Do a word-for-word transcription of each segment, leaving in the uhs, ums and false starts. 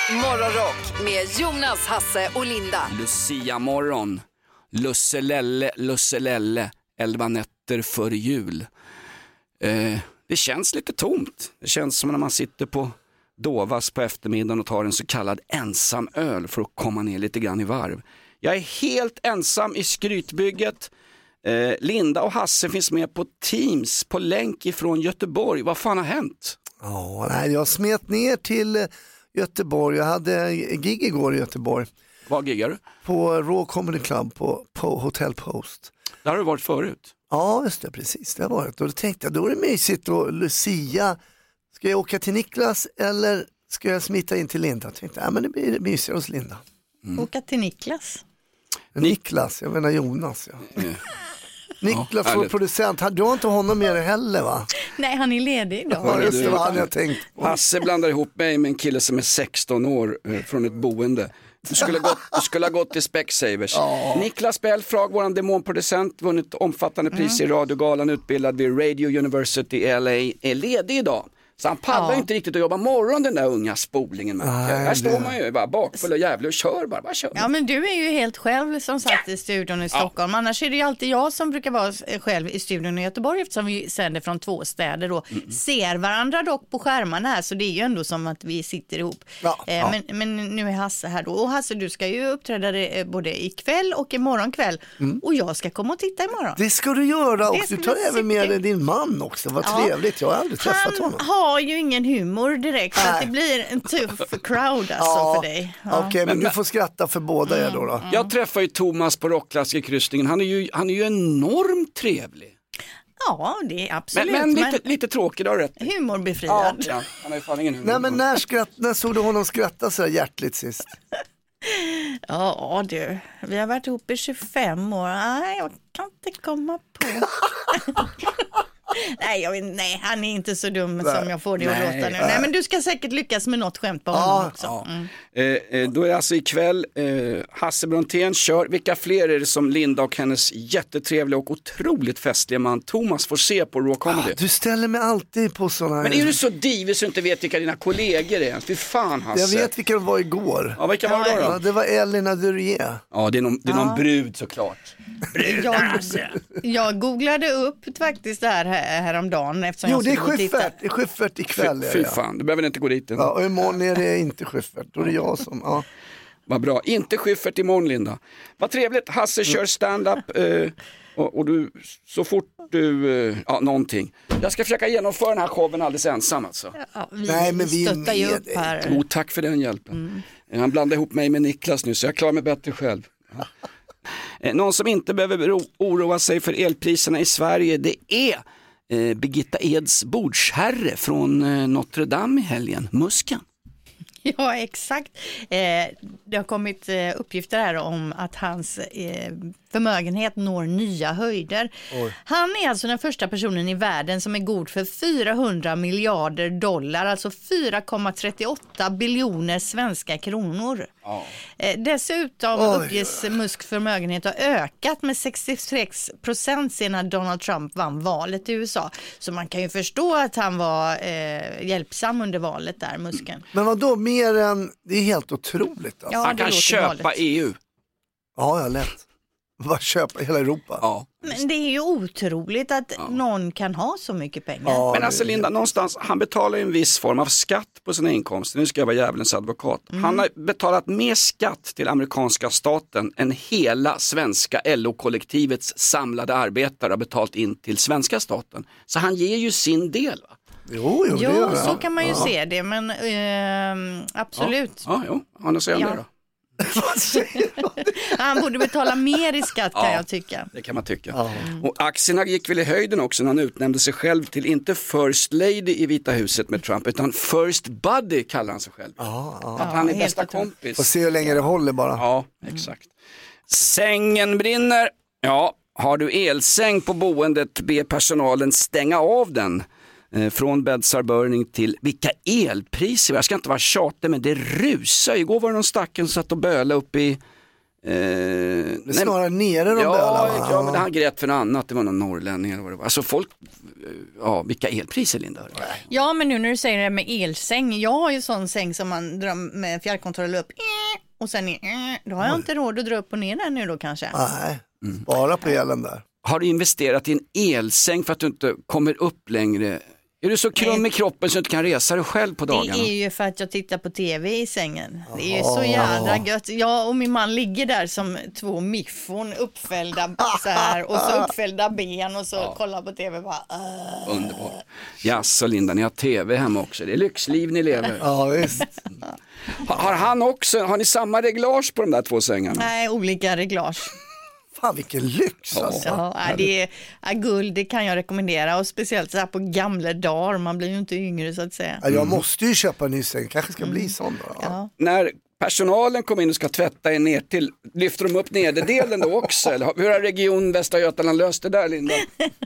Morgonrock med Jonas, Hasse och Linda. Lucia morgon. Lusselelle, lusselelle. Elva nätter för jul. Eh, det känns lite tomt. Det känns som när man sitter på Dovas på eftermiddagen och tar en så kallad ensam öl för att komma ner lite grann i varv. Jag är helt ensam i skrytbygget. Eh, Linda och Hasse finns med på Teams på länk ifrån Göteborg. Vad fan har hänt? Ja, nej, jag smet ner till Göteborg. Jag hade gig igår i Göteborg. Vad giggar du? På Raw Comedy Club på, på Hotel Post. Där har du varit förut. Ja, just det, precis. Det har varit. Och då tänkte jag, då är det mysigt och Lucia. Ska jag åka till Niklas eller ska jag smita in till Linda? Jag tänkte, ja men det blir mysigare hos Linda. Mm. Åka till Niklas. Niklas, jag menar Jonas. Ja. Mm. Niklas, ja, vår producent, du har inte honom med dig heller va? Nej, han är ledig idag. Ja, just det, vad hade jag tänkt på. Hasse blandar ihop mig med en kille som är sexton år eh, från ett boende. Du skulle, gått, du skulle ha gått till Specsavers. Oh. Niklas Belfrag, våran demonproducent, vunnit omfattande pris mm. i radiogalan, utbildad vid Radio University i L A, är ledig idag. Så han pallar ja. inte riktigt att jobba morgon, den där unga spolingen. Nej, här det... står man ju bara bakfull och jävlig och kör bara, bara kör. Ja, men du är ju helt själv som satt i studion i Stockholm. Ja. Annars är det ju alltid jag som brukar vara själv i studion i Göteborg eftersom vi sänder från två städer då. Mm. Ser varandra dock på skärmarna här, så det är ju ändå som att vi sitter ihop. Ja. Eh, ja. Men, men nu är Hasse här då. Och Hasse, du ska ju uppträda det både ikväll och imorgon kväll. Mm. Och jag ska komma och titta imorgon. Det ska du göra och du tar även med dig din man också. Vad ja. trevligt, jag har aldrig träffat Han honom. har ju ingen humor direkt, så att det blir en tuff crowd alltså ja. för dig. Ja. Okej, okay, men, men du får skratta för båda mm. er då, då. Mm. Jag träffar ju Thomas på Rockklassikerkryssningen. Han är ju, han är ju enormt trevlig. Ja, det är absolut. Men, men lite, lite tråkigt, har rätt. Humorbefriad. Ja, han har ju fan ingen humor. Nej, men när, skratt, när såg du honom skratta så hjärtligt sist? Ja, du. Vi har varit ihop i tjugofem år. Nej, jag kan inte komma på. Nej, jag vet, nej, han är inte så dum nej. som jag får det att låta nu. Nej, men du ska säkert lyckas med något skämt på honom ja, också. Ja. Mm. Eh, eh, då är det alltså ikväll eh, Hasse Brontén kör. Vilka fler är det som Linda och hennes jättetrevliga och otroligt festliga man Thomas får se på Raw Comedy? Ah, du ställer mig alltid på sådana här... Men är du så divig så inte vet vilka dina kollegor är? Fy fan, Hasse. Jag vet vilka det var igår. Ja, vilka var det då? Ja, det var Elina Durier. Ja, det är någon, det är någon ja. brud såklart. Jag, jag googlade upp faktiskt det här, här häromdagen eftersom jo, jag det är Schyffert, det är Schyffert ikväll. Fy, fy fan, du behöver inte gå dit. Ja, och imorgon är det inte Schyffert, då är det jag som, ja. Vad bra, inte Schyffert imorgon, Linda. Vad trevligt, Hasse kör stand-up eh, och, och du, så fort du, eh, ja någonting. Jag ska försöka genomföra den här showen alldeles ensam alltså. Ja, vi Nej, men vi stöttar ju upp här. Oh, tack för den hjälpen. Mm. Han blandade ihop mig med Niklas nu så jag klarar mig bättre själv. Ja. Någon som inte behöver oroa sig för elpriserna i Sverige, det är eh, Birgitta Eds bordsherre från eh, Notre Dame i helgen, Muskan. Ja, exakt. Eh, det har kommit eh, uppgifter här om att hans eh, förmögenhet når nya höjder. Oj. Han är alltså den första personen i världen som är god för fyrahundra miljarder dollar, alltså fyra komma trettioåtta biljoner svenska kronor. Oh. Eh, dessutom Oj. uppges Musks förmögenhet ha ökat med sextiosex procent sedan Donald Trump vann valet i U S A. Så man kan ju förstå att han var eh, hjälpsam under valet där, Musken. Men vad då mer än, det är helt otroligt. Alltså. Ja, han kan köpa valet. E U. Ja, jag lätt. Bara köpa hela Europa. Ja. Men det är ju otroligt att ja. någon kan ha så mycket pengar. Ja, men alltså Linda, någonstans, han betalar en viss form av skatt på sina inkomster. Nu ska jag vara djävulens advokat. Mm. Han har betalat mer skatt till amerikanska staten än hela svenska L O-kollektivets samlade arbetare har betalt in till svenska staten. Så han ger ju sin del, va? Jo, jo, jo det så kan man ju ja. se det, men eh, absolut. Ja, ja jo. Han säger ja. det då. Han borde betala mer i skatt kan ja, jag tycka. Det kan man tycka. Mm. Och aktierna gick väl i höjden också när han utnämnde sig själv till inte First Lady i Vita huset med Trump utan First Buddy kallar han sig själv. Ja, ja. Att han är ja, bästa kompis. Får se hur länge det håller bara. Ja, exakt. Mm. Sängen brinner. Ja, har du elsäng på boendet, be personalen stänga av den. Från Bedsar Burning till vilka elpriser. Jag ska inte vara tjatig men det rusar. Igår var det någon stacken som satt och böla upp i Eh, Det är nej, snarare nere de ja, bölar, va? ja, men han grät för något annat. Det var någon norrlänning eller vad det var. Alltså folk, ja, vilka elpriser, Linda. Ja, men nu när du säger det med elsäng, jag har ju sån säng som man drar med fjärrkontroll upp och sen då har jag inte råd att dra upp och ner den nu då kanske. Nej, spara på elen där. Har du investerat i en elsäng för att du inte kommer upp längre? Är du så krum i kroppen så du inte kan resa dig själv på dagarna? Det är ju för att jag tittar på tv i sängen. Det är ju så jävla gött. Jag och min man ligger där som två miffon uppfällda så här, och så uppfällda ben och så ja. kollar på tv bara. Uh. Underbart. Ja, så Linda, ni har tv hemma också. Det är lyxliv ni lever. Ja, visst. Har, har han också, har ni samma reglage på de där två sängarna? Nej, olika reglage. Fan vilken lyx alltså. Ja, det är, är guld, det kan jag rekommendera och speciellt så här på gamla dagar, man blir ju inte yngre så att säga. Ja, jag måste ju köpa en ny säng, kanske ska bli sån då. Ja. När personalen kommer in och ska tvätta er ner till, lyfter de upp nederdelen då också? Eller hur har Region Västra Götaland löst det där, Linda?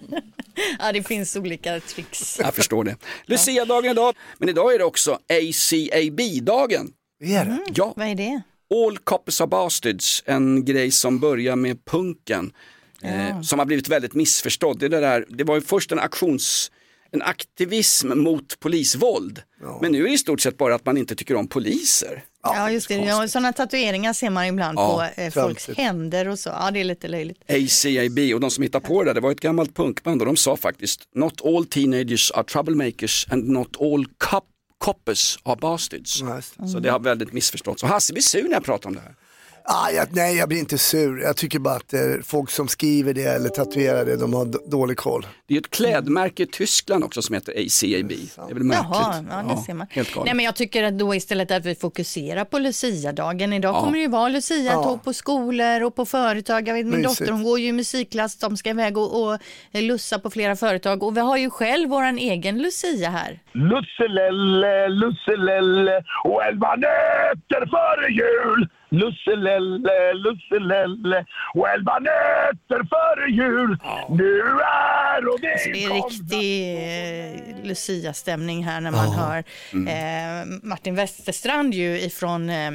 Ja, det finns olika tricks. Jag förstår det. Lucia-dagen idag, men idag är det också A C A B-dagen. Vad är det? Mm, ja. Vad är det? All Coppers Are Bastards, en grej som börjar med punken, ja. eh, som har blivit väldigt missförstådd. Det, där, det var ju först en aktions, en aktivism mot polisvåld, ja. Men nu är det i stort sett bara att man inte tycker om poliser. Ja, ja just det. Ja, sådana tatueringar ser man ibland ja, på eh, folks händer och så. Ja, det är lite löjligt. A C A B och de som hittar på det där, det var ett gammalt punkband och de sa faktiskt not all teenagers are troublemakers and not all cop coppers are bastards. Mm. Så det har väldigt missförstått. Så Hasse blir sur när jag pratar om det här. Ah, jag, nej, jag blir inte sur. Jag tycker bara att eh, folk som skriver det eller tatuerar det, de har d- dålig koll. Det är ett klädmärke i Tyskland också som heter A C A B. Det är väl märkligt. Jaha, ja, det ser man. Helt galet. Nej, men jag tycker att då istället att vi fokuserar på Lucia-dagen. Idag ja. kommer det ju vara Lucia-tåg ja. på skolor och på företag. Jag vet, min Mysigt. dotter, hon går ju i musikklass. De ska iväg och, och lussa på flera företag. Och vi har ju själv våran egen Lucia här. Lusselelle, lusselelle och elva nötter före jul. Lusselelle, lusselelle och elva nötter före jul. Nu är och det alltså, det är riktig eh, Lucia-stämning här när man oh. hör mm. eh, Martin Westerstrand ju ifrån eh,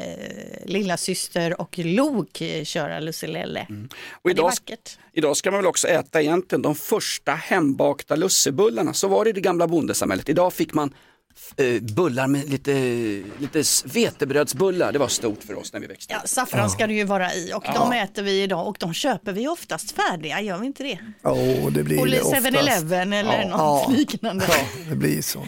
Lilla syster och Lok köra Lusselelle. Mm. Och idag, idag ska man väl också äta egentligen de första hembakta lussebullarna. Så var det i det gamla bondesamhället. Idag fick man bullar med lite, lite vetebrödsbullar. Det var stort för oss när vi växte. Ja, saffran ska det ju vara i och ja. de äter vi idag och de köper vi oftast färdiga, gör vi inte det? Ja, oh, det blir det oftast. seven eleven eller ja. något ja. liknande. Ja, det blir så.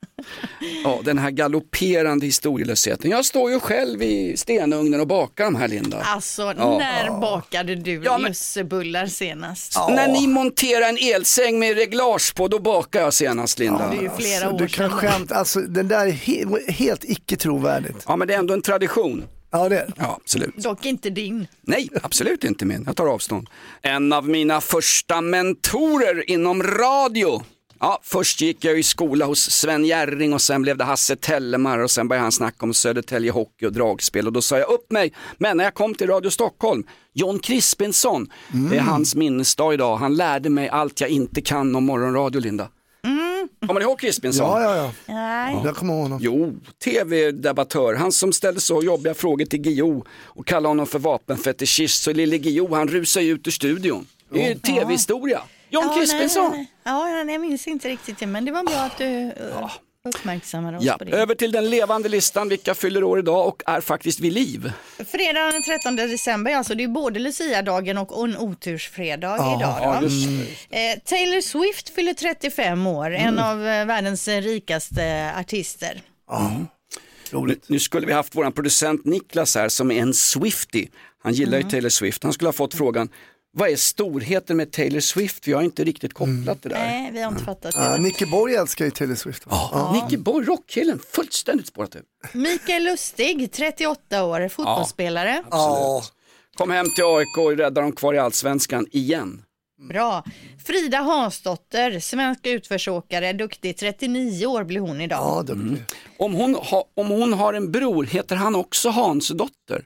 Ja, den här galopperande historielösheten. Jag står ju själv i stenugnen och bakar de här, Linda. Alltså, ja. när ja. bakade du ja, men... lussebullar senast? Ja. När ni monterar en elsäng med reglage på, då bakar jag senast, Linda. Ja, det är ju flera alltså, år du kan sedan. skämt, alltså, den där är he- helt icke trovärdigt. Ja, men det är ändå en tradition. Ja, det är. Ja, absolut. Dock inte din. Nej, absolut inte min. Jag tar avstånd. En av mina första mentorer inom radio. Ja, först gick jag i skola hos Sven Jerring och sen blev det Hasse Tellemar och sen började han snacka om Södertälje hockey och dragspel och då sa jag upp mig. Men när jag kom till Radio Stockholm, John Crispinsson, mm. det är hans minnesdag idag. Han lärde mig allt jag inte kan om morgonradio, Linda. Mm. Kommer ni ihåg Crispinsson? Ja, ja, ja. Nej. Jag kommer ihåg honom. Jo, tv-debattör. Han som ställde så jobbiga frågor till Guillou och kallade honom för vapenfetischist. Så lille Guillou, han rusade ut ur studion. Det är ju tv-historia. John ja, Crispinsson. Nej, nej. Ja, nej, jag minns inte riktigt det, men det var bra att du uh, uppmärksammade oss ja, på det. Över till den levande listan, vilka fyller år idag och är faktiskt vid liv. Fredag den trettonde december, alltså det är både Lucia-dagen och en otursfredag ah, idag. Då. Ja, just, just. Eh, Taylor Swift fyller trettiofem år, mm. en av eh, världens rikaste artister. Mm. Nu, nu skulle vi haft vår producent Niklas här som är en Swiftie. Han gillar mm. ju Taylor Swift. Han skulle ha fått frågan, vad är storheten med Taylor Swift? Vi har inte riktigt kopplat mm. det där. Nej, vi har inte fattat det. Ja, Nicke Borg älskar ju Taylor Swift. Ja, ja. Nicke Borg, rockkillen, fullständigt spårat ut. Mikael Lustig, trettioåtta år, fotbollsspelare. Ja, kom hem till A I K och räddar dem kvar i Allsvenskan igen. Bra. Frida Hansdotter, svensk utförsåkare, duktig, trettionio år blir hon idag. Ja, duktig. Mm. Om, hon ha, om hon har en bror, heter han också Hansdotter?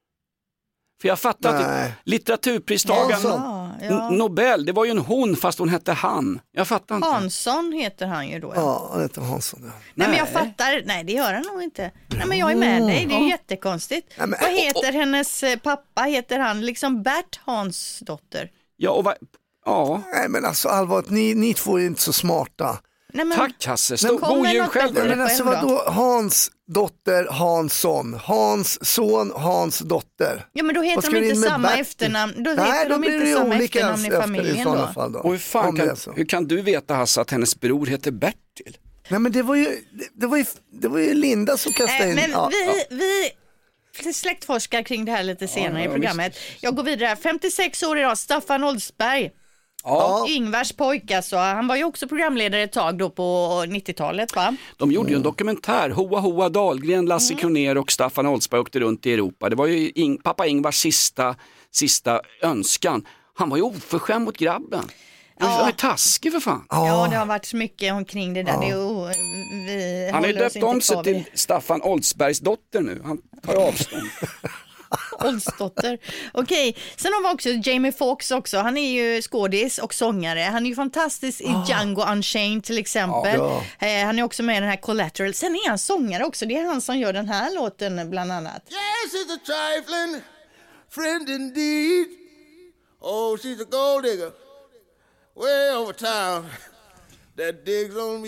För jag fattar att litteraturpristagaren ja, ja. Nobel, det var ju en hon fast hon hette han. Jag fattar inte. Hansson heter han ju då. Ja, ja han heter Hansson. Ja. Nej, nej men jag fattar, nej det gör han nog inte. Nej, men jag är med dig, det är ju jättekonstigt. Nej, men- Vad heter hennes pappa? Heter han liksom Bert Hansdotter? Ja, och va... ja. Nej men alltså allvarligt, ni, ni två är inte så smarta. Nej, men, Tack Hasse, Men Stå, kommer god jul något själv. bättre? Nej, men alltså själv då? vadå, Hans dotter, Hansson, Hans son, Hans dotter. Ja, men då Vad heter ska de du inte in med samma Bert? efternamn. Då Nej, heter då de blir inte det samma olika efternamn i efter i familjen sådana då. fall då. Och hur, fan Om det kan, är så. hur kan du veta Hasse att hennes bror heter Bertil? Nej men det var ju, det, det var ju, det var ju Linda som kastade Nej, in. men ja, vi, vi släktforskar kring det här lite senare ja, i programmet. Jag går vidare. femtiosex år idag, Staffan Oldsberg. Ja. Ingvars pojk alltså. Han var ju också programledare ett tag då på nittiotalet va? De gjorde ju en dokumentär, Hoa Hoa Dahlgren, Lasse Kronér och Staffan Oldsberg åkte runt i Europa. Det var ju Ing- pappa Ingvars sista, sista önskan. Han var ju oförskämd mot grabben. Det var ju taskig för fan. Ja, det har varit så mycket omkring det där. Det är, o- vi Han har ju håller oss döpt inte om sig kvar till vid Staffan Oldsbergs dotter nu. Han tar avstånd. Oldsdotter. Okej, sen har vi också Jamie Foxx också. Han är ju skådis och sångare. Han är ju fantastisk i Django Unchained till exempel. Ja. Eh, han är också med i den här Collateral. Sen är han sångare också. Det är han som gör den här låten bland annat. Yes, she's a trifling friend indeed. Oh, she's a gold digger way over town that digs on me.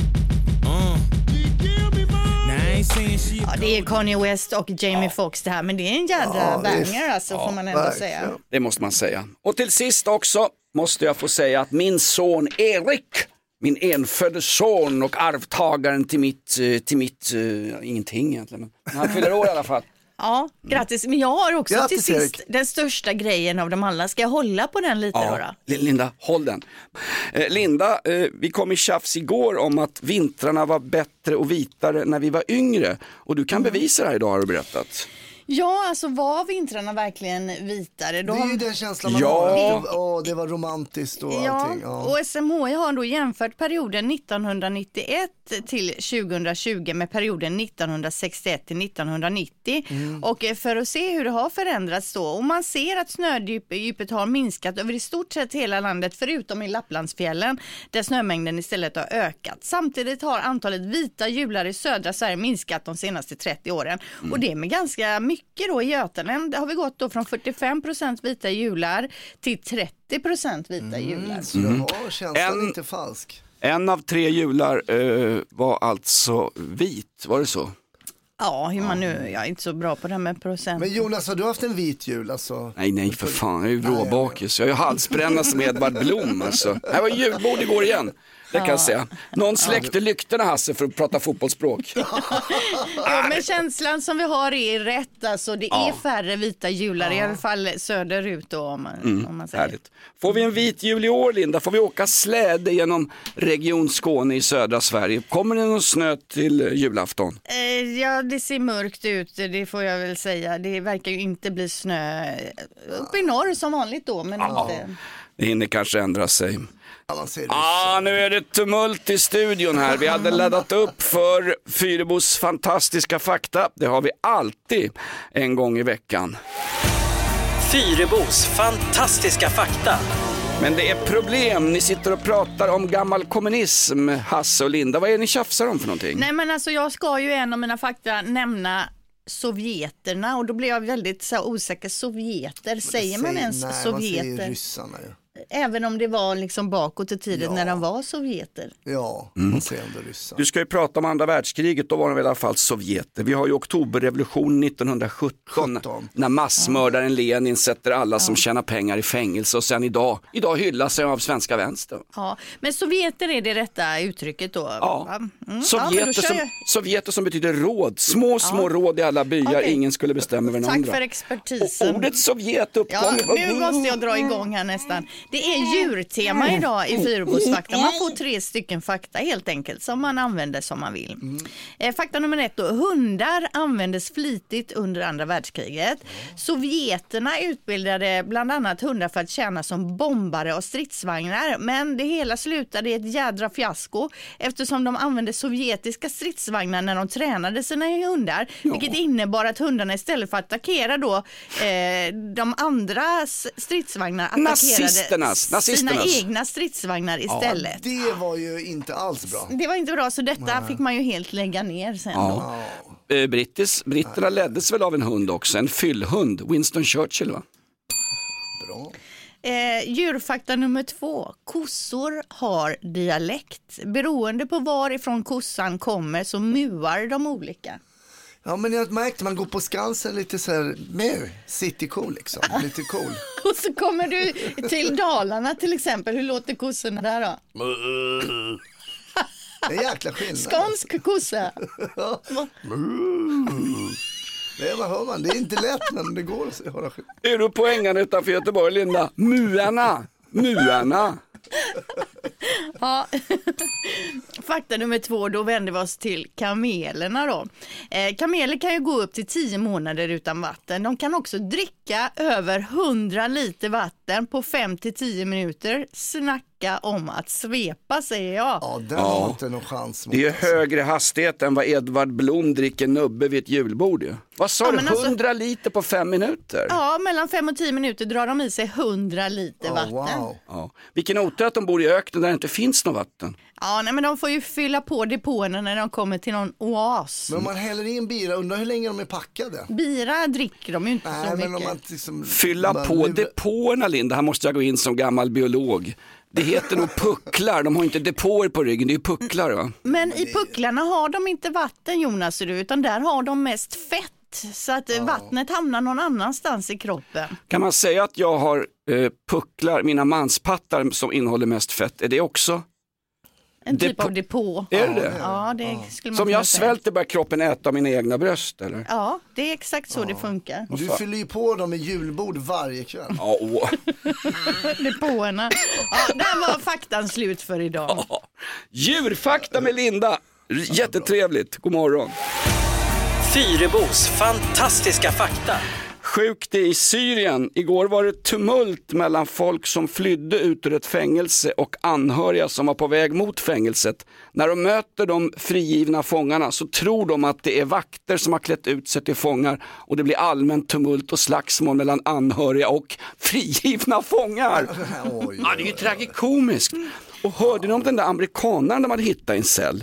Ja, det är Kanye West och Jamie Foxx det här, men det är en jädra Ja, visst. banger alltså får man ändå verkligen. säga. Det måste man säga. Och till sist också måste jag få säga att min son Erik, min enfödde son och arvtagaren till mitt, eh, till mitt uh, ingenting egentligen, men han fyller år i alla fall. Ja, grattis. Men jag har också Grattis, till sist Erik. den största grejen av dem alla. Ska jag hålla på den lite då? Ja, då? L- Linda, håll den. Eh, Linda, eh, vi kom i tjafs igår om att vintrarna var bättre och vitare när vi var yngre. Och du kan bevisa det här idag har du berättat. Ja, alltså var vintrarna verkligen vitare? Då Det är har... ju den känslan man Ja. har. Att, åh, det var romantiskt och Ja, allting. Ja. och S M H I har då jämfört perioden nittonhundranittioett till tjugohundratjugo med perioden nittonhundrasextioett till nittonhundranittio. Mm. Och eh, för att se hur det har förändrats då, och man ser att snödjupet har minskat över i stort sett hela landet förutom i Lapplandsfjällen där snömängden istället har ökat. Samtidigt har antalet vita jular i södra Sverige minskat de senaste trettio åren. Mm. Och det är med ganska mycket då i Götaland. Har vi gått då från fyrtiofem procent vita jular till trettio procent vita jular. Så det var känslan En- inte falsk. En av tre jular eh, var alltså vit, var det så? Ja, hur man nu, jag är inte så bra på det här med procent. Men Jonas, har du haft en vit jul alltså? Nej, nej för fan, jag är ju råbakis. Jag är ju halsbränna som Edvard Blom alltså. Det var julbord igår igen, det kan jag säga. Någon släckte lyktorna Hasse för att prata fotbollsspråk. Ja, men känslan som vi har är rätt, alltså det är färre vita jular, i alla fall söderut då om man, om man säger. Härligt. Får vi en vit jul i år Linda? Får vi åka släde genom Region Skåne i södra Sverige? Kommer det någon snö till julafton? Eh, ja, det ser mörkt ut, det får jag väl säga. Det verkar ju inte bli snö uppe i norr som vanligt då, men inte... Det hinner kanske ändra sig. Man säger Ah, nu är det tumult i studion här. Vi hade laddat upp för Fyrebos fantastiska fakta. Det har vi alltid en gång i veckan. Fyrebos fantastiska fakta. Men det är problem. Ni sitter och pratar om gammal kommunism, Hasse och Linda. Vad är det ni tjafsar om för någonting? Nej, men alltså jag ska ju en av mina fakta nämna sovjeterna, och då blir jag väldigt så här, osäker. Sovjeter, säger man ens nej, sovjeter? Man säger ryssarna ju. Även om det var liksom bakåt i tiden Ja. när de var sovjeter. Ja, man säger ändå ryssarna. Du ska ju prata om andra världskriget, då var de väl i alla fall sovjeter. Vi har ju oktoberrevolution nittonhundrasjutton sjutton. när massmördaren Lenin sätter alla som tjänar pengar i fängelse, och sen idag, idag hyllas jag av svenska vänster. Ja, men sovjeter är det rätta uttrycket då? Ja. va? Mm. Ja, men Sovjeter, då kör som, jag. sovjeter som betyder råd, små små råd i alla byar, Okej. ingen skulle bestämma över den Tack andra. för Och expertisen. ordet Sovjet uppkom. Ja, nu måste jag dra igång här nästan. Det är djurtema idag i Fyrebos fakta. Man får tre stycken fakta helt enkelt som man använder som man vill. Eh, fakta nummer ett då. Hundar användes flitigt under andra världskriget. Sovjeterna utbildade bland annat hundar för att tjäna som bombare och stridsvagnar. Men det hela slutade i ett jädra fiasko eftersom de använde sovjetiska stridsvagnar när de tränade sina hundar. Vilket innebar att hundarna istället för att attackera då eh, de andra s- stridsvagnar attackerade Nazisternas, nazisternas. sina egna stridsvagnar istället. Det var ju inte alls bra. Det var inte bra, så detta fick man ju helt lägga ner sen då. Ja. eh, brittis, britterna leddes väl av en hund också, en fyllhund, Winston Churchill va? Bra. Eh, djurfakta nummer två. Kossor har dialekt. Beroende på varifrån kossan kommer så muar de olika. Ja, men jag märkte man går på Skansen lite så här mer city cool liksom, lite cool. Och så kommer du till Dalarna till exempel. Hur låter kossorna där då? Det är jäkla skillnad. Skånsk kossa. Det är, vad hör man? Det är inte lätt men det går att höra skillnad. Är du på ängarna utanför Göteborg, Linda? Muarna, muarna. Ja. Fakta nummer två, då vänder vi oss till kamelerna då. Eh, kameler kan ju gå upp till tio månader utan vatten. De kan också dricka över hundra liter vatten på fem till tio minuter. Snacka om att svepa, säger jag. Ja, den Ja. har inte någon chans mot. Det är högre hastighet än vad Edvard Blom dricker nubbe vid ett julbord ju. Vad sa Ja, du, men alltså- hundra liter på fem minuter? Ja, mellan fem och tio minuter drar de i sig hundra liter Ja, vatten. wow. Ja. Vilken otur att de bor i öknen där det inte finns något vatten. Ja, nej, men de får ju fylla på depåerna när de kommer till någon oas. Men om man häller in bira, undrar hur länge de är packade? Bira dricker de ju inte Nej, så men om mycket. man liksom, Fylla man på lurar- depåerna, Linda. Här måste jag gå in som gammal biolog. Det heter nog pucklar, de har inte depåer på ryggen, det är pucklar va? Men i pucklarna har de inte vatten, Jonas, utan där har de mest fett. Så att ja. vattnet hamnar någon annanstans i kroppen. Kan man säga att jag har eh, pucklar, mina manspattar som innehåller mest fett, är det också? En typ Depå- av depå. Är det? Ja, det skulle man Som kunna jag säga. svälter börjar kroppen äta mina egna bröst eller? Ja, det är exakt så det funkar. Du fyller ju på dem med julbord varje kväll. Ja, åh. Depåerna. Ja, där var faktan slut för idag. Djurfakta med Linda, jättetrevligt, god morgon. Fyrebos fantastiska fakta. Sjukt i Syrien. Igår var det tumult mellan folk som flydde ut ur ett fängelse och anhöriga som var på väg mot fängelset. När de möter de frigivna fångarna så tror de att det är vakter som har klätt ut sig till fångar och det blir allmän tumult och slagsmål mellan anhöriga och frigivna fångar. Oj, Ja, det är ju tragikomiskt. Och hörde ni om den där amerikanaren de hade hittat i en cell?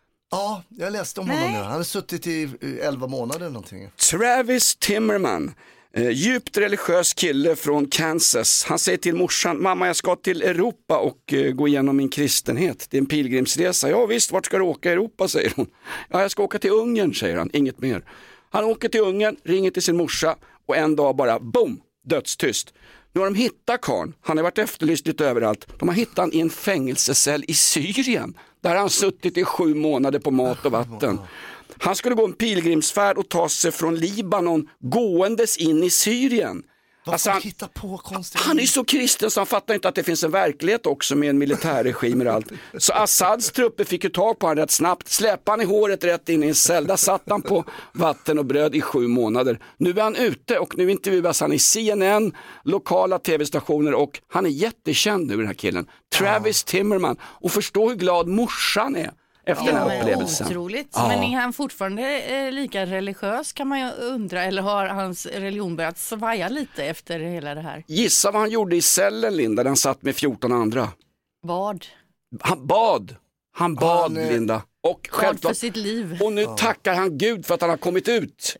Ja, jag läste om honom nu. Han har suttit i elva månader eller någonting. Travis Timmerman, eh, djupt religiös kille från Kansas. Han säger till morsan, mamma jag ska till Europa och eh, gå igenom min kristenhet. Det är en pilgrimsresa. Ja visst, vart ska du åka i Europa, säger hon. Ja, jag ska åka till Ungern, säger han, inget mer. Han åker till Ungern, ringer till sin morsa och en dag bara, boom, dödstyst. Nu har de hittat karln, han har varit efterlyst lite överallt. De har hittat han i en fängelsecell i Syrien. Där har han suttit i sju månader på mat och vatten. Han skulle gå en pilgrimsfärd och ta sig från Libanon gåendes in i Syrien. Varför Alltså han, hitta på konstiga... han är så kristen så han fattar inte att det finns en verklighet också med en militärregim och allt. Så Assads trupper fick ju tag på honom rätt snabbt. Släppa han i håret rätt in i en cell. Där satt han på vatten och bröd i sju månader. Nu är han ute och nu intervjuas han i C N N, lokala tv-stationer och han är jättekänd nu den här killen. Travis Timmerman. Och förstå hur glad morsan är. Efter den här upplevelsen. Otroligt. Ja. Men är han fortfarande eh, lika religiös kan man ju undra, eller har hans religion börjat svaja lite efter hela det här? Gissa vad han gjorde i cellen, Linda, där han satt med fjorton andra. Vad? Han bad. Han bad, Han, eh, Linda. Och Vad för självklart. sitt liv? Och nu tackar han Gud för att han har kommit ut.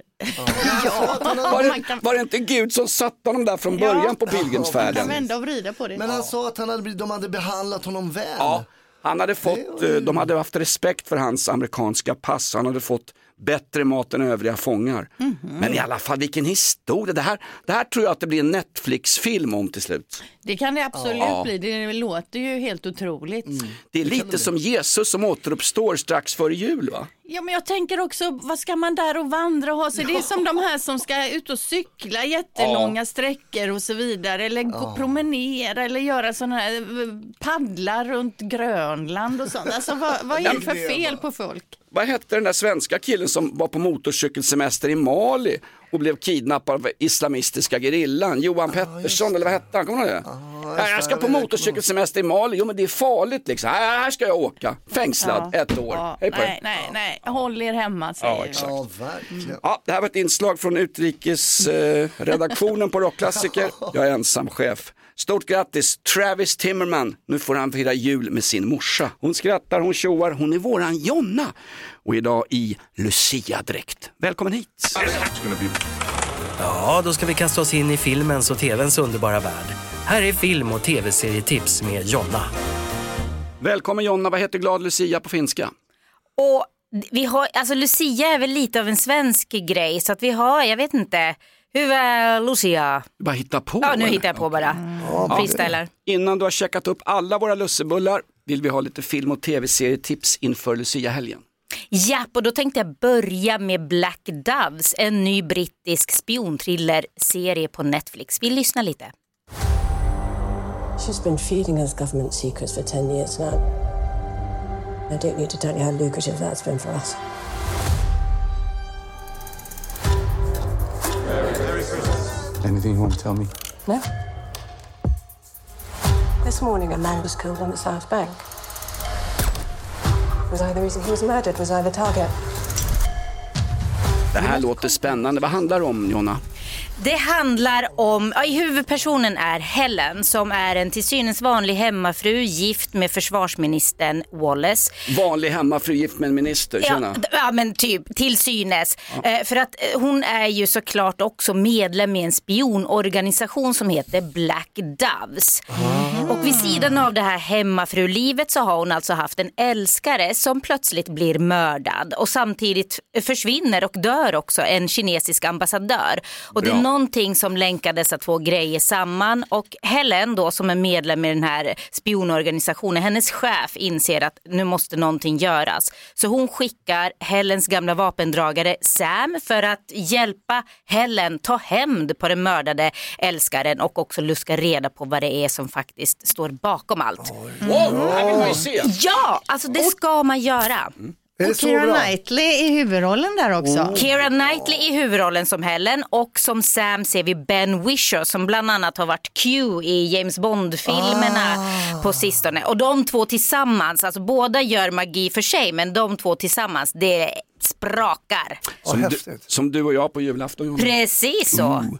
Ja, Var man det, kan, var det inte Gud som satte honom där från början Ja. på man kan pilgrimsfärden? vända och vrida på det. Men han sa att han hade, de hade behandlat honom väl. Ja, han hade fått, eh, de hade haft respekt för hans amerikanska pass. Han hade fått bättre mat än övriga fångar. Mm-hmm. Men i alla fall, vilken historia. Det här, det här tror jag att det blir en Netflix-film om till slut. Det kan det absolut Ja. bli. Det låter ju helt otroligt. Det är lite som Jesus som återuppstår strax före jul, va? Ja, men jag tänker också, vad ska man där och vandra och ha sig? Det är som de här som ska ut och cykla jättelånga Ja. sträckor och så vidare. Eller gå, promenera eller göra sådana här eh, paddla runt Grönland och sånt. Alltså vad, vad är det för fel på folk? Vad hette den där svenska killen som var på motorcykelsemester i Mali och blev kidnappad av islamistiska gerillan? Johan Pettersson, eller vad hette han? Kommer du ihåg det? Ja, jag ska på motorcykelsemester i Mali. Jo, men det är farligt liksom. Här, här ska jag åka. Fängslad Ja. ett år. Ja, Hej på nej, er. nej, nej. Håll er hemma, säger Ja, vi. exakt. Ja, verkligen. Ja, det här var ett inslag från utrikesredaktionen eh, på Rockklassiker. Jag är ensam chef. Stort grattis Travis Timmerman. Nu får han fira jul med sin morsa. Hon skrattar, hon tjoar, hon är våran Jonna. och idag i Lucia-dräkt. Välkommen hit! Ja, då ska vi kasta oss in i filmens och tvns underbara värld. Här är film- och tv-serietips med Jonna. Välkommen Jonna, vad heter Glad Lucia på finska? Och vi har, alltså Lucia är väl lite av en svensk grej, så att vi har, jag vet inte, hur är Lucia? Du bara hittar på. Ja, nu eller? hittar jag på bara. Mm. Ja, Freestylar. Innan du har checkat upp alla våra lussebullar vill vi ha lite film- och tv-serietips inför Lucia-helgen. Ja, och då tänkte jag börja med Black Doves, en ny brittisk spionthriller-serie på Netflix. Vi lyssnar lite. She's been feeding us government secrets for ten years now. I don't need to tell you how lucrative that's been for us. Anything you want to tell me? No. This morning a man was killed on the South Bank. Was I the reason he was murdered? Was I the target? Det här låter spännande. Vad handlar det om, Jonna? Det handlar om, ja, huvudpersonen är Helen som är en till synes vanlig hemmafru gift med försvarsministern Wallace. Vanlig hemmafru gift med en minister, tjena. Ja, ja men typ till synes. Ja. Eh, för att hon är ju såklart också medlem i en spionorganisation som heter Black Doves. Mm. Och vid sidan av det här hemmafrulivet så har hon alltså haft en älskare som plötsligt blir mördad. Och samtidigt försvinner och dör också en kinesisk ambassadör. Och det är någonting som länkar dessa två grejer samman, och Helen då som är medlem i den här spionorganisationen, hennes chef inser att nu måste någonting göras. Så hon skickar Helens gamla vapendragare Sam för att hjälpa Helen ta hämnd på den mördade älskaren och också luska reda på vad det är som faktiskt står bakom allt. Mm. Wow, här vill man ju se. Ja, alltså det ska man göra. Mm. Och Keira Knightley i huvudrollen där också. Oh. Keira Knightley i huvudrollen som Helen, och som Sam ser vi Ben Whishaw som bland annat har varit Q i James Bond-filmerna ah. på sistone. Och de två tillsammans, alltså båda gör magi för sig, men de två tillsammans, det sprakar. Som, oh, du, som du och jag på julafton, Jonas. Precis så. Mm.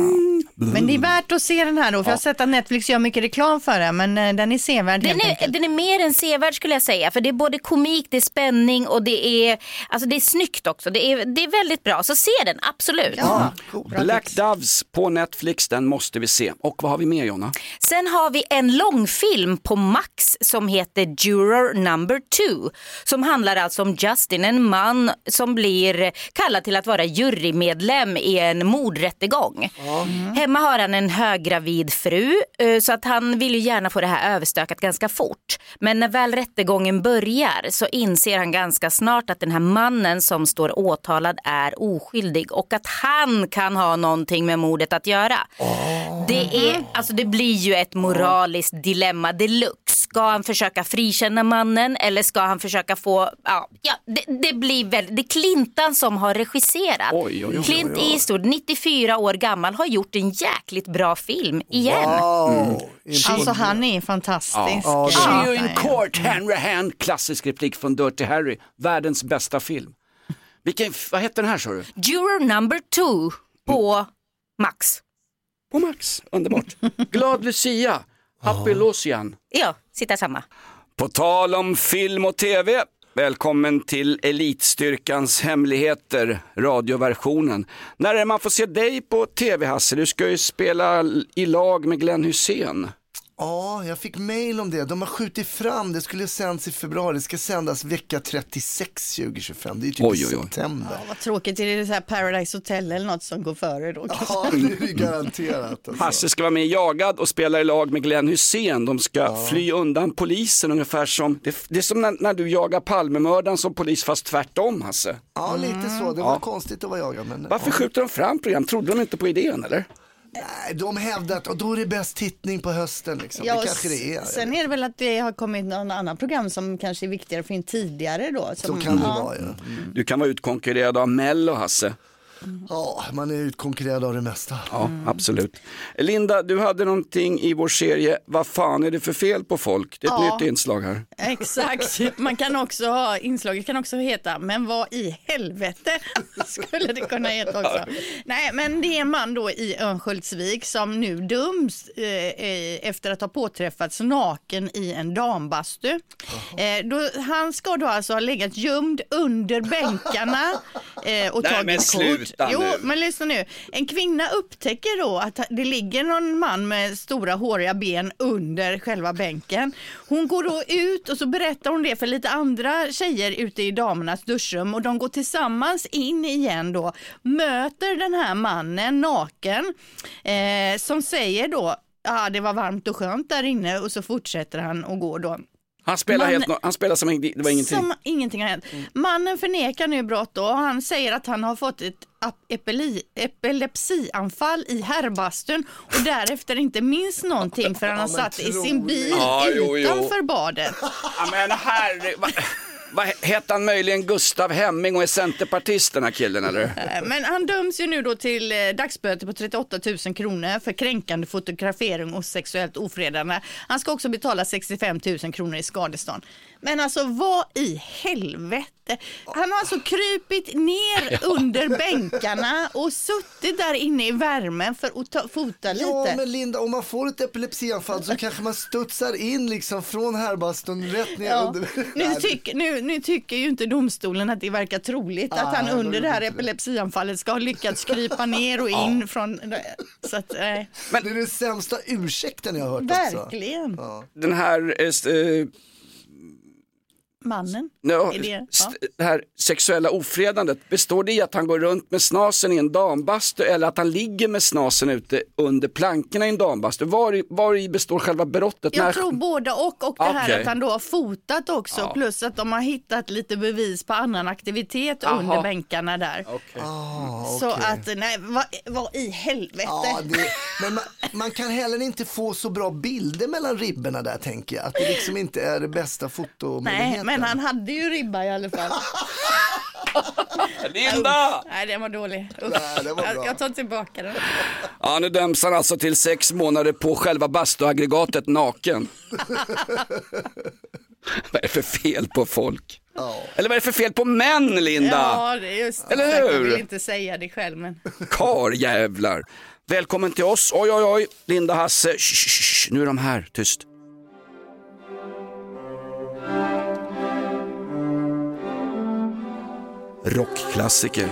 Ja. Men det är värt att se den här då, för ja. jag har sett att Netflix gör mycket reklam för den, men den är sevärd den helt är, enkelt. Den är mer än sevärd skulle jag säga, för det är både komik, det är spänning och det är, alltså det är snyggt också. Det är, det är väldigt bra, så se den, absolut. Ja. Cool. Black Doves på Netflix, den måste vi se. Och vad har vi med, Jonna? Sen har vi en långfilm på Max som heter Juror number two, som handlar alltså om Justin, en man som blir kallad till att vara jurymedlem i en mordrättegång. Mm. Hemma har han en höggravid fru, så att han vill ju gärna få det här överstökat ganska fort. Men när väl rättegången börjar så inser han ganska snart att den här mannen som står åtalad är oskyldig och att han kan ha någonting med mordet att göra. Oh. Det är, alltså det blir ju ett moraliskt dilemma deluxe. Ska han försöka frikänna mannen eller ska han försöka få, ja, ja det, det blir väl, det är Clintan som har regisserat. Oj, oj, oj, Clint oj, oj. Eastwood, nittiofyra år gammal, har gjort en jäkligt bra film igen. Wow. Mm. Alltså han är fantastisk. Ja. Ja. See you in court, Henry Hand. Klassisk replik från Dirty Harry. Världens bästa film. Vilken, vad heter den här, sa du? Juror number two på Max. På Max, underbart. Glad Lucia, Happy oh. Lucian. Ja, sitta samma. På tal om film och tv, välkommen till Elitstyrkans hemligheter, radioversionen. När är det man får se dig på tv, Hasse? Du ska ju spela i lag med Glenn Hussein. Ja, jag fick mejl om det. De har skjutit fram, det skulle sändas i februari. Det ska sändas vecka trettiosex tjugohundratjugofem. Det är typ oj, oj, oj. september. Ja, vad tråkigt, är det så här Paradise Hotel eller något som går före då? Ja, det är garanterat. Alltså. Hasse ska vara med i Jagad och spela i lag med Glenn Hussein. De ska ja. fly undan polisen ungefär som, det, det är som när, när du jagar Palmemördaren som polis, fast tvärtom, Hasse. Ja, lite så. Det var ja. konstigt att vara jagad. Men, varför ja. skjuter de fram program? Trodde de inte på idén, eller? Nej, de hävdat och då är det bäst tittning på hösten liksom. Ja, det kanske det är. Sen är det väl att det har kommit någon annan program som kanske är viktigare för en tidigare då. Som, så kan det ja. vara, ja. Mm. Du kan vara utkonkurrerad av Mello, Hasse. Ja, man är utkonkurrerad av det mesta. Ja, mm. absolut. Linda, du hade någonting i vår serie, vad fan är det för fel på folk? Det är ett ja. nytt inslag här. Exakt, man kan också ha, inslaget kan också heta, men vad i helvete skulle det kunna heta också. Nej, men det är en man då i Örnsköldsvik som nu döms eh, efter att ha påträffats naken i en dambastu. Eh, då, han ska då alltså ha legat gömd under bänkarna eh, och Nej, tagit men sluta Jo, nu. men lyssna nu. En kvinna upptäcker då att det ligger någon man med stora håriga ben under själva bänken. Hon går då ut och så berättar hon det för lite andra tjejer ute i damernas duschrum och de går tillsammans in igen då. Möter den här mannen naken eh, som säger då ja, ah, det var varmt och skönt där inne och så fortsätter han och går då. Han spelar, Man, helt, han spelar som det var ingenting. Som ingenting har hänt. Mm. Mannen förnekar nu brott då. Han säger att han har fått ett epile, epilepsianfall i herrbastun och därefter inte minns någonting för han har satt i sin bil ja, jo, jo. utanför badet. Ja, men herre... Va? Vad heter han möjligen Gustav Hemming och är centerpartist den här killen eller? Men han döms ju nu då till dagsböter på trettioåtta tusen kronor för kränkande fotografering och sexuellt ofredande. Han ska också betala sextiofem tusen kronor i skadestånd. Men alltså vad i helvete? Han har alltså krypit ner ja. under bänkarna och suttit där inne i värmen för att ta, fota lite. Ja men Linda, om man får ett epilepsianfall så kanske man studsar in liksom från härbastun rätt ner ja. under. Nu, tyck, nu, nu tycker ju inte domstolen att det verkar troligt ah, att han under det här epilepsianfallet ska ha lyckats krypa ner och in ja. från... Så att, eh. Men det är den sämsta ursäkten jag har hört. Verkligen. Ja. Den här... Eh, mannen. No, det, ja. det här sexuella ofredandet, består det i att han går runt med snasen i en dambastu eller att han ligger med snasen ute under plankorna i en dambastu? Var, var i består själva brottet? Jag När... tror både och och det okay. här att han då har fotat också ja. plus att de har hittat lite bevis på annan aktivitet Aha. under bänkarna där. Okay. Ah, så okay. att nej, vad, vad i helvete? Ja, det, men man, man kan heller inte få så bra bilder mellan ribborna där tänker jag. Att det liksom inte är det bästa fotomöjligheten. Nej, men han hade ju ribba i alla fall. Linda! Nej, den var dålig. Nej, det var bra. Jag tar tillbaka den. Ja, nu döms han alltså till sex månader på själva bastuaggregatet naken. Vad är det för fel på folk? Oh. Eller vad är det för fel på män, Linda? Ja, det är just det. Eller hur? Jag vill inte säga det själv, men... Karjävlar. Välkommen till oss. Oj, oj, oj. Linda, Hasse. Shh, shh, shh. Nu är de här. Tyst. Rockklassiker.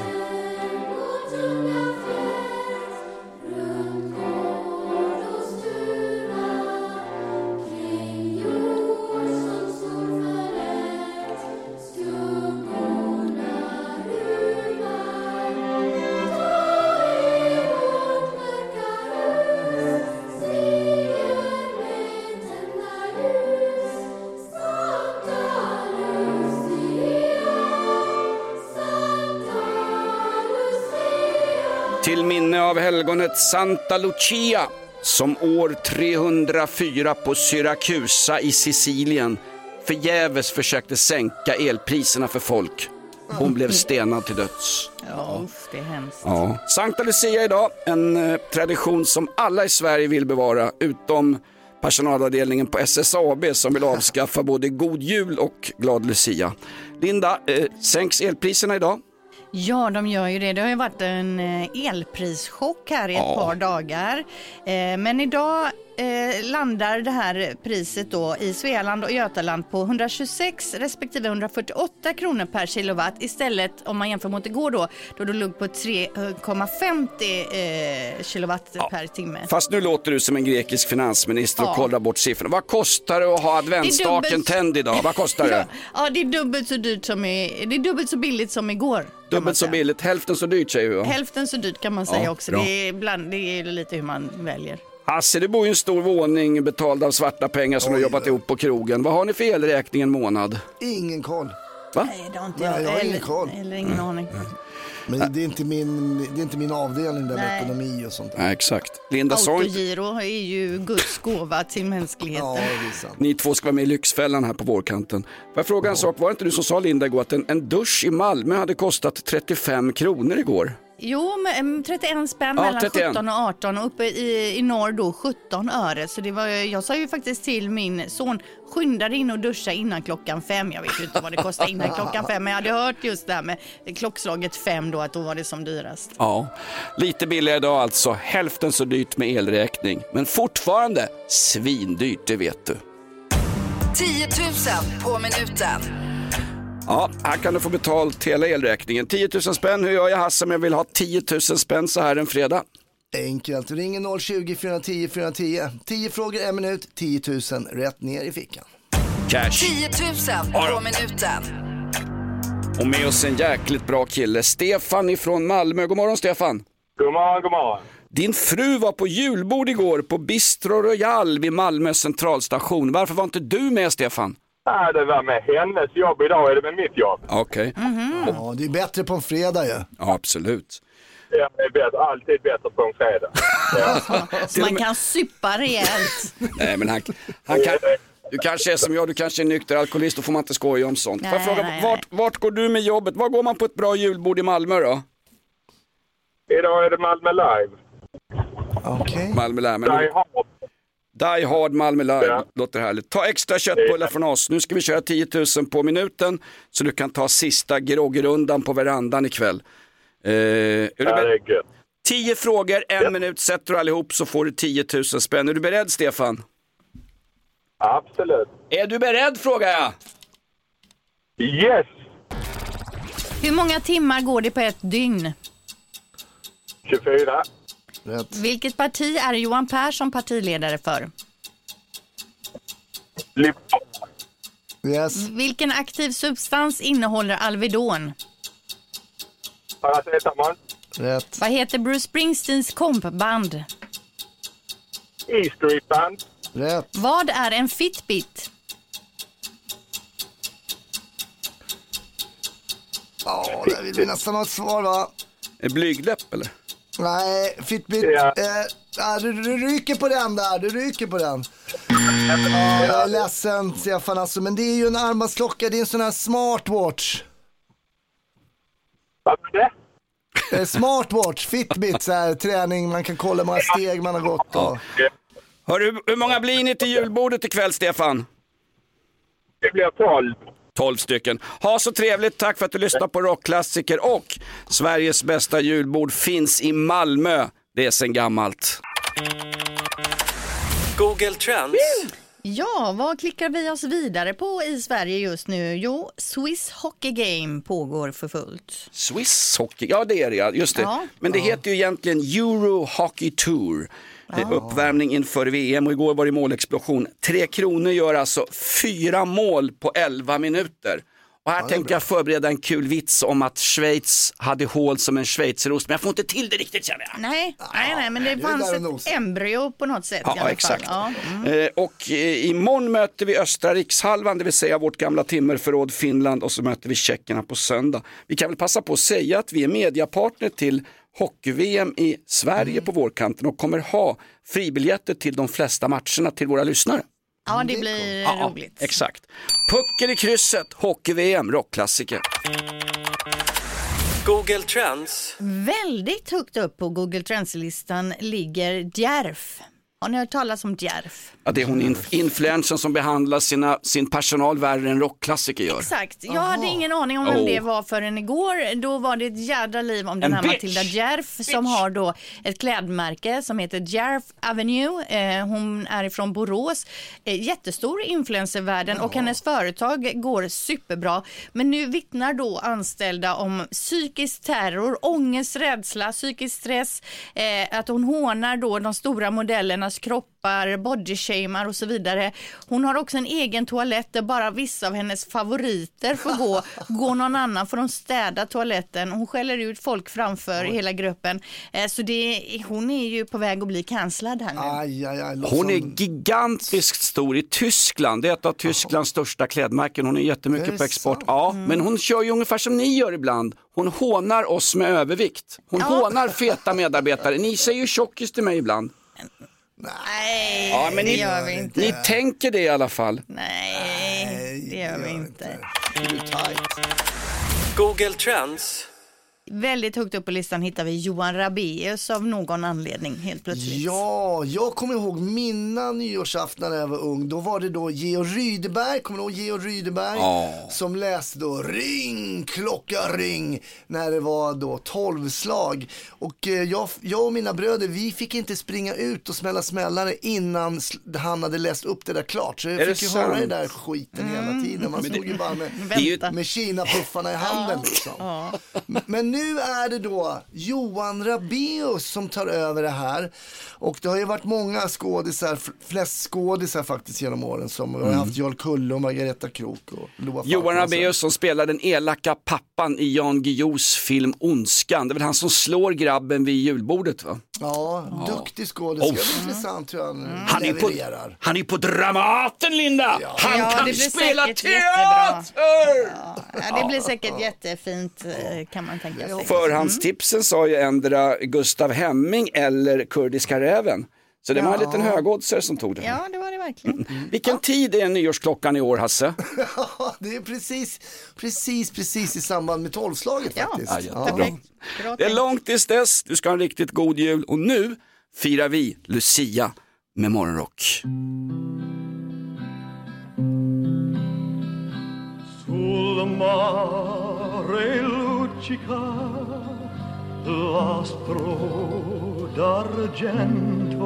Till minne av helgonet Santa Lucia som år trehundrafyra på Syrakusa i Sicilien förgäves försökte sänka elpriserna för folk. Hon blev stenad till döds. Ja, uff, det är hemskt. Ja. Santa Lucia idag, en eh, tradition som alla i Sverige vill bevara utom personalavdelningen på S S A B som vill avskaffa både God Jul och Glad Lucia. Linda, eh, sänks elpriserna idag? Ja, de gör ju det. Det har ju varit en elprischock här i ett ja. par dagar. Men idag eh, landar det här priset då i Svealand och Götaland på etthundratjugosex respektive etthundrafyrtioåtta kronor per kilowatt. Istället om man jämför mot igår då, då det låg på tre komma femtio eh, kilowatt ja. per timme. Fast nu låter du som en grekisk finansminister ja. och kollar bort siffrorna. Vad kostar det att ha adventsstaken dubbelt... tänd idag? Vad kostar det? Ja, det är dubbelt så dyrt som i, det är dubbelt så billigt som igår. Dubbelt så billigt, hälften så dyrt säger vi. Hälften så dyrt kan man säga ja, också. Det är, bland, det är lite hur man väljer. Hasse, det bor ju en stor våning betald av svarta pengar som Oj, du har jobbat ja. ihop på krogen. Vad har ni för elräkning en månad? Ingen koll. Va? Nej, det har inte Nej, jag. jag har eller, ingen koll. Eller ingen mm. aning. Mm. Men det är inte min, det är inte min avdelning där med ekonomi och sånt där. Nej, exakt. Linda Autogiro är ju Guds gåva till mänskligheten. Ja, det är sant. Ni två ska vara med i Lyxfällan här på vårkanten. Får jag fråga en sak? Var det inte du som sa, Linda, igår att en, en dusch i Malmö hade kostat trettiofem kronor igår? Jo, men trettioen spänn Ja, mellan trettioen. sjutton och arton och uppe i, i norr då sjutton öre. Så det var, jag sa ju faktiskt till min son, skynda dig in och duscha innan klockan fem. Jag vet ju inte vad det kostar innan klockan fem, men jag hade hört just det här med klockslaget fem då, att då var det som dyrast. Ja, lite billigare idag alltså. Hälften så dyrt med elräkning. Men fortfarande svindyrt, det vet du. tio tusen på minuten. Ja, här kan du få betalt hela elräkningen. tio tusen spänn, hur gör jag Hasse om jag vill ha tio tusen spänn så här en fredag? Enkelt, ring noll tjugo, fyra tio, fyra tio. tio frågor, en minut, tio tusen rätt ner i fickan. Cash. tio tusen på minuten. Och med oss en jäkligt bra kille, Stefan ifrån Malmö. God morgon Stefan. God morgon, god morgon. Din fru var på julbord igår på Bistro Royal vid Malmö centralstation. Varför var inte du med Stefan? Nej, det var med hennes jobb, idag är det med mitt jobb. Okej. Okay. Mm-hmm. Ja, det är bättre på en fredag ju. Ja. Ja, absolut. Ja, det är bättre, alltid bättre på en fredag. Ja. Så man kan suppa rejält. Nej, men han, han kan... Du kanske är som jag, du kanske är nykter alkoholist, då får man inte skoja om sånt. Nej, Får jag fråga, nej, vart, vart går du med jobbet? Var går man på ett bra julbord i Malmö då? Idag är det Malmö Live. Okej. Okay. Malmö Live. Men Die Hard. Die Hard Malmö Live, Ja. låter härligt. Ta extra köttbullar från oss. Nu ska vi köra tio tusen på minuten så du kan ta sista groggrundan på verandan ikväll. Eh, är du Ja, det är gött. tio frågor, en Ja. minut, sätter du allihop så får du tio tusen spänn. Är du beredd Stefan? Absolut. Är du beredd frågar jag? Yes! Hur många timmar går det på ett dygn? tjugofyra. Rätt. Vilket parti är Johan Persson partiledare för? Liv. Yes. Vilken aktiv substans innehåller Alvedon? Paracetamol. Rätt. Vad heter Bruce Springsteens kompband? E-Street Band. Rätt. Vad är en Fitbit? Ja, där vill vi nästan ha ett svar va? En blygdläpp eller? Nej, Fitbit. Ja. Eh, ja, du, du ryker på den där, du ryker på den. Ja, jag är ledsen Stefan alltså, men det är ju en armbandsklocka, det är en sån här smartwatch. Vad är det? Eh, smartwatch, Fitbit, så här, träning, man kan kolla hur många steg man har gått. Och... Hör du, hur många blir ni till julbordet ikväll Stefan? Det blir tolv. tolv stycken. Ha så trevligt, tack för att du lyssnar på Rockklassiker och Sveriges bästa julbord finns i Malmö. Det är sen gammalt. Google Trends. Ja, vad klickar vi oss vidare på i Sverige just nu? Jo, Swiss Hockey Game pågår för fullt. Swiss Hockey, ja det är det, ja. Just det. Ja. Men det heter ju egentligen Euro Hockey Tour. Det är uppvärmning inför V M och igår var det målexplosion. Tre Kronor gör alltså fyra mål på elva minuter. Och här tänker jag förbereda en kul vits om att Schweiz hade hål som en schweizerost. Men jag får inte till det riktigt känner jag. Nej, nej, nej men det det är fanns där ett nos. embryo på något sätt Ja, i alla exakt. fall. Ja. Mm. Eh, och eh, imorgon möter vi östra rikshalvan, det vill säga vårt gamla timmerförråd Finland, och så möter vi tjeckerna på söndag. Vi kan väl passa på att säga att vi är mediapartner till hockey-V M i Sverige Mm. på vårkanten och kommer ha fribiljetter till de flesta matcherna till våra lyssnare. Ja, det blir roligt. Exakt. Pucken i krysset, hockey-V M, rockklassiker. Google Trends. Väldigt högt upp på Google Trends-listan ligger Djerf. Har ni hört talas om Djerf? Ja, det är hon inf- influensen som behandlar sina, sin personal värre än rockklassiker gör. Exakt. Jag hade ingen aning om vem Oh. det var förrän igår. Då var det ett jädra liv om den En här bitch. Matilda Djerf som har då ett klädmärke som heter Djerf Avenue. Eh, hon är ifrån Borås. Eh, jättestor influencervärlden och hennes företag går superbra. Men nu vittnar då anställda om psykisk terror, ångest, rädsla, psykisk stress. Eh, att hon hånar då de stora modellernas kroppar, bodyshamar och så vidare. Hon har också en egen toalett där bara vissa av hennes favoriter får gå. Går någon annan får de städa toaletten. Hon skäller ut folk framför hela gruppen. Eh, så det, hon är ju på väg att bli cancellad här nu. Aj, aj, aj, låter Hon är som- gigantiskt stor i Tyskland. Det är ett av Tysklands största klädmärken. Hon är Är jättemycket det på export. sant? Ja, men hon kör ju ungefär som ni gör ibland. Hon hånar oss med övervikt. Hon Ja. hånar feta medarbetare. Ni säger ju tjockis till mig ibland. Nej, Ja, men det ni, gör vi inte. ni tänker det i alla fall. Nej, det gör vi inte. Det är tajt. Google Trends. Väldigt högt upp på listan hittar vi Johan Rabaeus av någon anledning helt plötsligt. Ja, jag kommer ihåg mina nyårsaftnar när jag var ung. Då var det då Georg Rydeberg, kommer du ihåg Georg Rydeberg? Oh. Som läste då ring, klocka ring, när det var då tolvslag. Och eh, jag, jag och mina bröder, vi fick inte springa ut och smälla smällare innan han hade läst upp det där klart. Så jag är fick ju höra det där skiten mm. hela tiden. Man stod ju bara med, med, med Kina-puffarna i handen liksom. Ja. Men nu är det då Johan Rabaeus som tar över det här. Och det har ju varit många skådisar, flest skådisar faktiskt genom åren, som mm. har haft Jarl Kulle och Margareta Krok och Loa Johan Rabaeus som spelar den elaka pappan i Jan Guillous film Ondskan. Det är väl han som slår grabben vid julbordet, va? Ja, ja. Duktig skådespelare. Oh. Intressant tror jag. Mm. Han är på, han är på Dramaten, Linda. Ja. Han ja, kan det spela teater. Ja. ja, det blir säkert jättefint, kan man tänka sig. Förhandstipsen mm. sa ju ändra Gustav Hemming eller Kurdiska räven. Så det ja. var en liten högoddsare som tog det. Ja, det var det verkligen. Mm. Vilken ja. tid är nyårsklockan i år, Hasse? Ja, det är precis, precis, precis i samband med tolvslaget ja. faktiskt. Ja, jättebra. Ja. Det är långt tills dess. Du ska ha en riktigt god jul. Och nu firar vi Lucia med morgonrock. Sul mare luccica l'astro d'argento,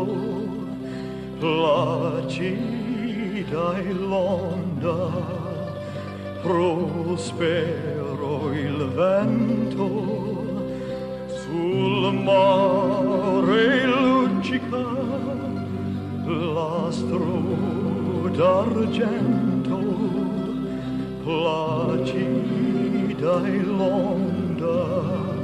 placida e l'onda, prospero il vento. Sul mare luccica l'astro d'argento, placida e l'onda,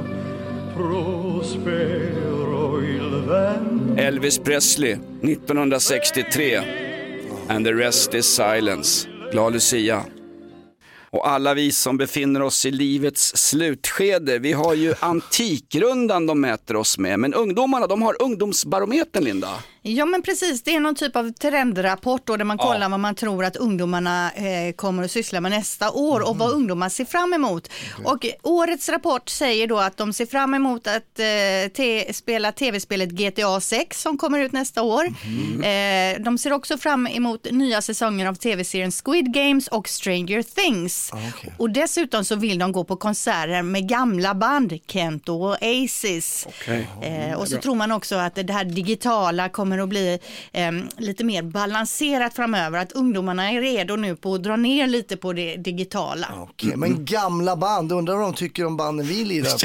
prospero il vento. Elvis Presley nittonhundrasextiotre. And the rest is silence. Glad Lucia. Och alla vi som befinner oss i livets slutskede, vi har ju Antikrundan de mäter oss med. Men ungdomarna, de har ungdomsbarometern, Linda. Ja, men precis. Det är någon typ av trendrapport då, där man kollar ja. vad man tror att ungdomarna eh, kommer att syssla med nästa år och mm. vad ungdomar ser fram emot. Okay. Och årets rapport säger då att de ser fram emot att eh, te- spela tv-spelet G T A sex som kommer ut nästa år. Mm. Eh, de ser också fram emot nya säsonger av tv-serien Squid Games och Stranger Things. Ah, okay. Och dessutom så vill de gå på konserter med gamla band, Kento och Oasis. Okay. Eh, och så tror man också att det här digitala kommer att bli eh, lite mer balanserat framöver, att ungdomarna är redo nu på att dra ner lite på det digitala. Okej, okay, men gamla band, undrar vad de tycker om banden vi lirar.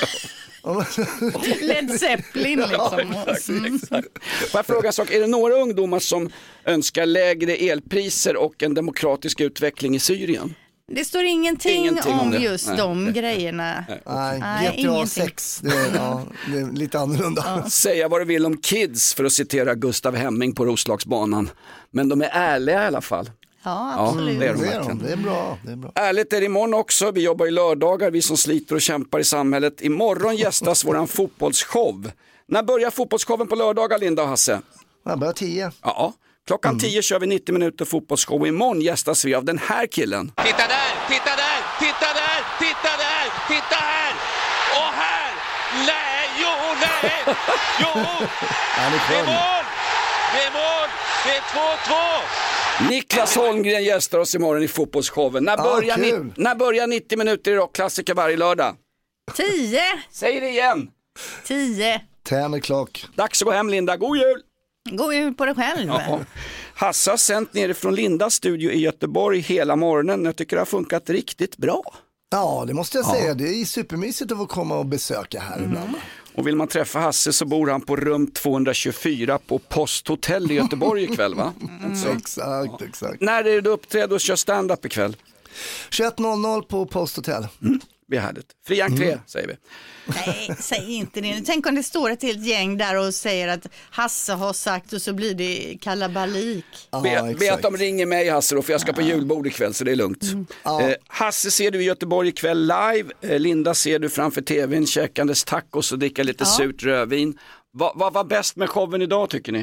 Led Zeppelin liksom. Ja, exakt, exakt. Får jag fråga en sak, är det några ungdomar som önskar lägre elpriser och en demokratisk utveckling i Syrien? Det står ingenting, ingenting om, om just nej, de nej, grejerna. Nej, nej. G T A sex, det är, ja, det är lite annorlunda. Ja. Säga vad du vill om kids, för att citera Gustav Hemming på Roslagsbanan. Men de är ärliga i alla fall. Ja, absolut. Ja, det, är de det, är de. Det är bra, det är bra. Ärligt är det imorgon också. Vi jobbar i lördagar, vi som sliter och kämpar i samhället. Imorgon gästas våran fotbollsshow. När börjar fotbollsshowen på lördagar, Linda och Hasse? Jag börjar tio. Ja, klockan mm. tio kör vi nittio minuter fotbollsshow. Imorgon gästas vi av den här killen. Titta där, titta där, titta där, titta där, titta här och här. Nej, jo, nej, jo. Det är mål, det är mål, det är två två. Niklas Holmgren gästar oss imorgon i fotbollsshowen. När, börjar, ah, ni, när börjar nittio minuter i rockklassiker varje lördag? tio. Säg det igen. tio. ten o'clock. Dags att gå hem, Linda. God jul. God jul på dig själv. Ja. Hasse har sänt ner från Lindas studio i Göteborg hela morgonen. Jag tycker det har funkat riktigt bra. Ja, det måste jag säga. Ja. Det är supermysigt att få komma och besöka här mm. ibland. Och vill man träffa Hasse så bor han på rum tvåhundratjugofyra på Posthotell i Göteborg ikväll, va? Mm. Exakt, ja. exakt. När är det du uppträder och kör stand-up ikväll? tjugoett noll noll på Posthotell. Mm. Det är härligt. Fri entré, mm. säger vi. Nej, säg inte det. Tänk om det står ett helt gäng där och säger att Hasse har sagt och så blir det kalabalik. Ja, be, be att de ringer mig, Hasse, då, för jag ska på julbord ikväll så det är lugnt. Mm. Ja. Eh, Hasse ser du i Göteborg ikväll live. Eh, Linda ser du framför tvn käkandes tacos och dricka lite ja. surt rödvin. Vad va, var bäst med showen idag, tycker ni?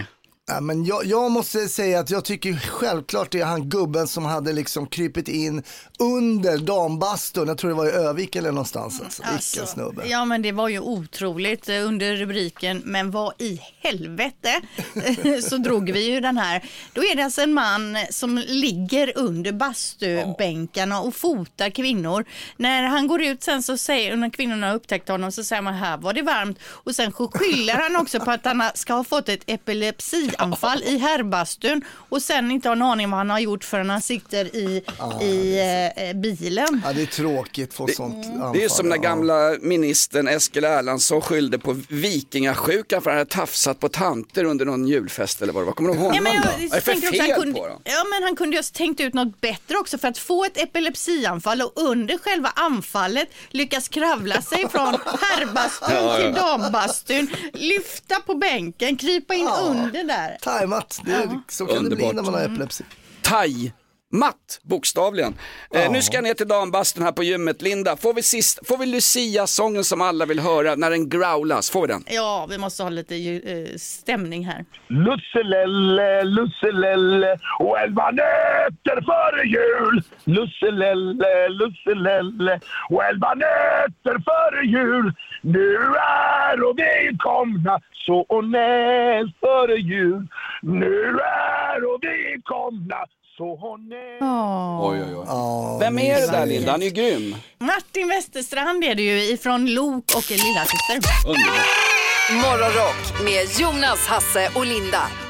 Ja, men jag, jag måste säga att jag tycker självklart det är han gubben som hade liksom krypit in under dambastun. Jag tror det var i Övik eller någonstans. Alltså. Alltså, vilken snubbe. Ja, men det var ju otroligt under rubriken men vad i helvete så drog vi ju den här. Då är det alltså en man som ligger under bastubänkarna och fotar kvinnor. När han går ut sen så säger, när kvinnorna har upptäckt honom så säger man här var det varmt och sen skyller han också på att han ska ha fått ett epilepsianfall i herrbastun och sen inte har en aning vad han har gjort förrän han sitter i, ah, i eh, bilen. Ja, det är tråkigt för sånt det, anfall. Det är som när gamla ministern Eskil Erlandsson skyllde på vikingasjuka för att han hade tafsat på tanter under någon julfest eller vad det var. Kommer du ihåg honom? Ja, men jag, jag, jag är för fel han kunde, på dem. Ja, men han kunde ju ha tänkt ut något bättre också för att få ett epilepsianfall och under själva anfallet lyckas kravla sig från herrbastun ja, ja. till dambastun, lyfta på bänken, krypa in ja. under där. Tajmat, det är, ja. så kan Underbart. det bli när man har epilepsi. Taj. Matt, bokstavligen. Ja. Eh, nu ska jag ner till dambastun här på gymmet. Linda, får vi, sist, får vi Lucia-sången som alla vill höra när den growlas? Får vi den? Ja, vi måste ha lite uh, stämning här. Lusselelle, lusselelle och elva nötter före jul. Lusselelle, lusselelle och elva nötter före jul. Nu är och vi komna så och nej före jul. Nu är och vi komna. Oh. Oj, oj, oj. Oh, Vem är det där, Linda? Han är ju grym. Martin Westerstrand är det ju ifrån Lok och Lilla Syster. Morgonrock med Jonas, Hasse och Linda.